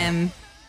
FM.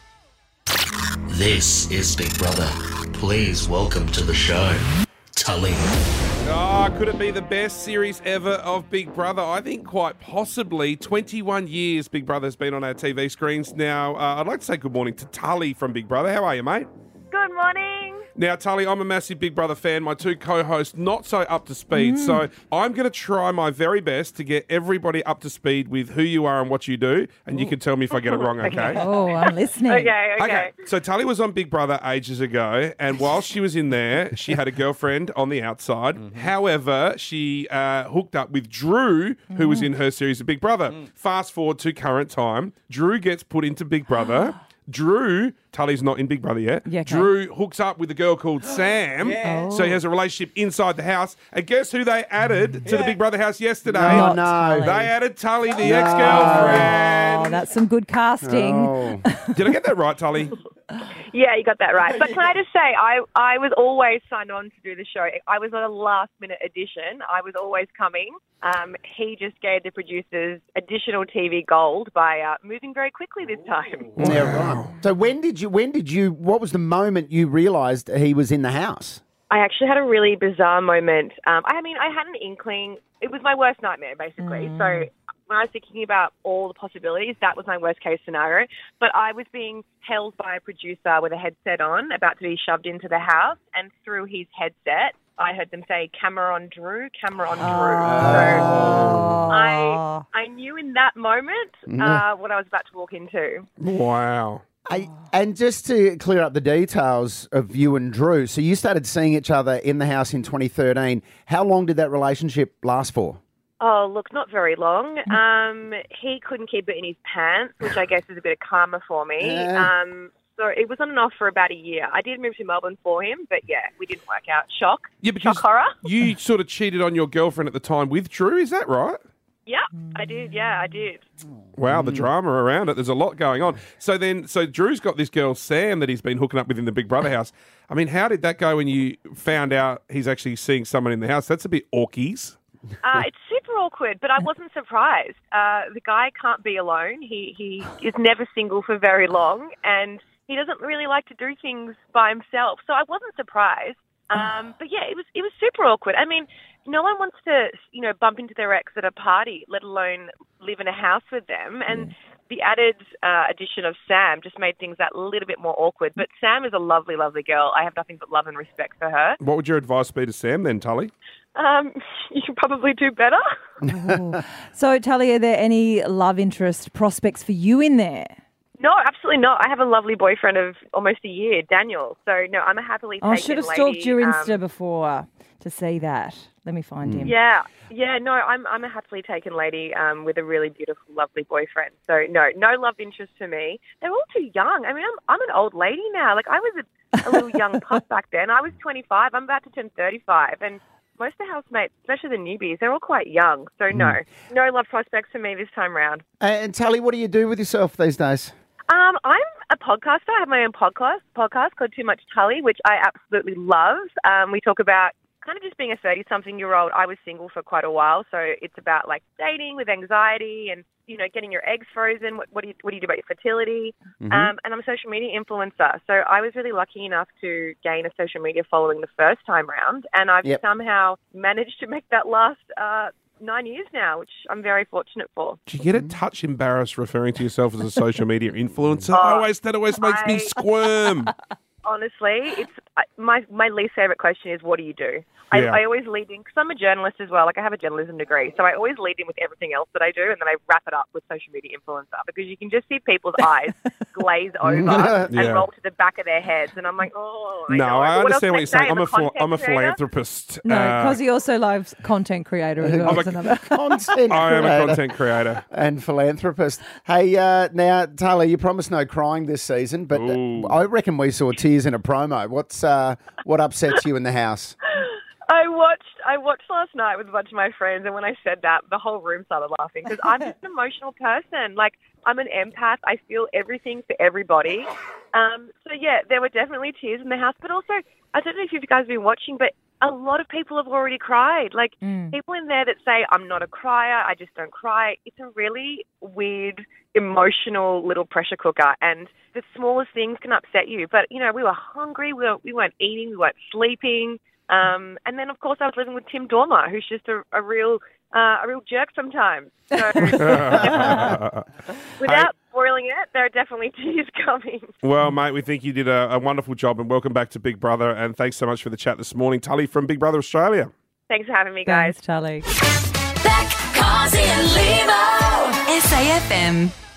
This is Big Brother. Please welcome to the show, Tully. Oh, could it be the best series ever of Big Brother? I think quite possibly. 21 years Big Brother's been on our TV screens now. I'd like to say good morning to Tully from Big Brother. How are you, mate? Good morning. Now, Tully, I'm a massive Big Brother fan. My two co-hosts not so up to speed. So I'm going to try my very best to get everybody up to speed with who you are and what you do. And you can tell me if I get it wrong, okay? Oh, I'm listening. Okay. So Tully was on Big Brother ages ago, and while she was in there, she had a girlfriend on the outside. However, she hooked up with Drew, who was in her series of Big Brother. Fast forward to current time, Drew gets put into Big Brother. Drew, Tully's not in Big Brother yet. Yeah, okay. Drew hooks up with a girl called Sam. So he has a relationship inside the house. And guess who they added to the Big Brother house yesterday? Not no. Tully. They added Tully, the ex-girlfriend. Oh, that's some good casting. Oh. Did I get that right, Tully? Yeah, you got that right. But can I just say, I was always signed on to do the show. I was not a last-minute addition. I was always coming. He just gave the producers additional TV gold by moving very quickly this time. Yeah, right. So when did you, what was the moment you realised he was in the house? I actually had a really bizarre moment. I had an inkling. It was my worst nightmare, basically. So when I was thinking about all the possibilities, that was my worst case scenario. But I was being held by a producer with a headset on, about to be shoved into the house. And through his headset, I heard them say, "Camera on Drew, camera on Drew." So I knew in that moment what I was about to walk into. Wow. And just to clear up the details of you and Drew, so you started seeing each other in the house in 2013. How long did that relationship last for? Oh, look, not very long. He couldn't keep it in his pants, which I guess is a bit of karma for me. Yeah. So it was on and off for about a year. I did move to Melbourne for him, but yeah, we didn't work out. Shock. Yeah, because Shock horror. you sort of cheated on your girlfriend at the time with Drew, is that right? Yeah, I did. Yeah, I did. Wow, the drama around it. There's a lot going on. So Drew's got this girl, Sam, that he's been hooking up with in the Big Brother house. I mean, how did that go when you found out he's actually seeing someone in the house? That's a bit orkies. It's super awkward, but I wasn't surprised. The guy can't be alone. He is never single for very long, and he doesn't really like to do things by himself. So I wasn't surprised. But yeah, it was super awkward. I mean, no one wants to, bump into their ex at a party, let alone live in a house with them. And the added addition of Sam just made things that little bit more awkward. But Sam is a lovely, lovely girl. I have nothing but love and respect for her. What would your advice be to Sam then, Tully? You should probably do better. So, Tully, are there any love interest prospects for you in there? No, absolutely not. I have a lovely boyfriend of almost a year, Daniel. So, no, I'm a happily taken I should have lady. stalked your Insta before to see that. Let me find him. Yeah, no, I'm a happily taken lady with a really beautiful, lovely boyfriend. So, no love interest for me. They're all too young. I mean, I'm an old lady now. Like, I was a little young pup back then. I was 25. I'm about to turn 35. And most of the housemates, especially the newbies, they're all quite young. So, no love prospects for me this time round. And Tully, what do you do with yourself these days? I'm a podcaster. I have my own podcast called Too Much Tully, which I absolutely love. We talk about kind of just being a 30-something-year-old. I was single for quite a while, so it's about like dating with anxiety and getting your eggs frozen. What do you do about your fertility? And I'm a social media influencer, so I was really lucky enough to gain a social media following the first time round, and I've somehow managed to make that last 9 years now, which I'm very fortunate for. Do you get a touch embarrassed referring to yourself as a social media influencer? That always makes me squirm. Honestly, it's my least favourite question is, what do you do? I always lead in, because I'm a journalist as well. Like, I have a journalism degree, so I always lead in with everything else that I do, and then I wrap it up with social media influencer, because you can just see people's eyes glaze over and roll to the back of their heads, and I'm like, oh. I understand what you're saying. I'm a philanthropist. No, because he also loves content creator as well. I am a content creator and philanthropist. Hey, now Tully, you promised no crying this season, but I reckon we saw tears in a promo. What upsets you in the house? I watched last night with a bunch of my friends, and when I said that, the whole room started laughing, because I'm just an emotional person. Like, I'm an empath. I feel everything for everybody. So yeah, there were definitely tears in the house, but also, I don't know if you guys have been watching, but a lot of people have already cried. Like, people in there that say, I'm not a crier, I just don't cry. It's a really weird, emotional little pressure cooker, and the smallest things can upset you. But, you know, we were hungry, we weren't eating, we weren't sleeping. And then, of course, I was living with Tim Dormer, who's just a real jerk sometimes. So, without spoiling it, there are definitely tears coming. Well, mate, we think you did a wonderful job, and welcome back to Big Brother. And thanks so much for the chat this morning, Tully from Big Brother Australia. Thanks for having me, guys. Thanks, Charlie. Beck, Carsey and Limo. SAFM.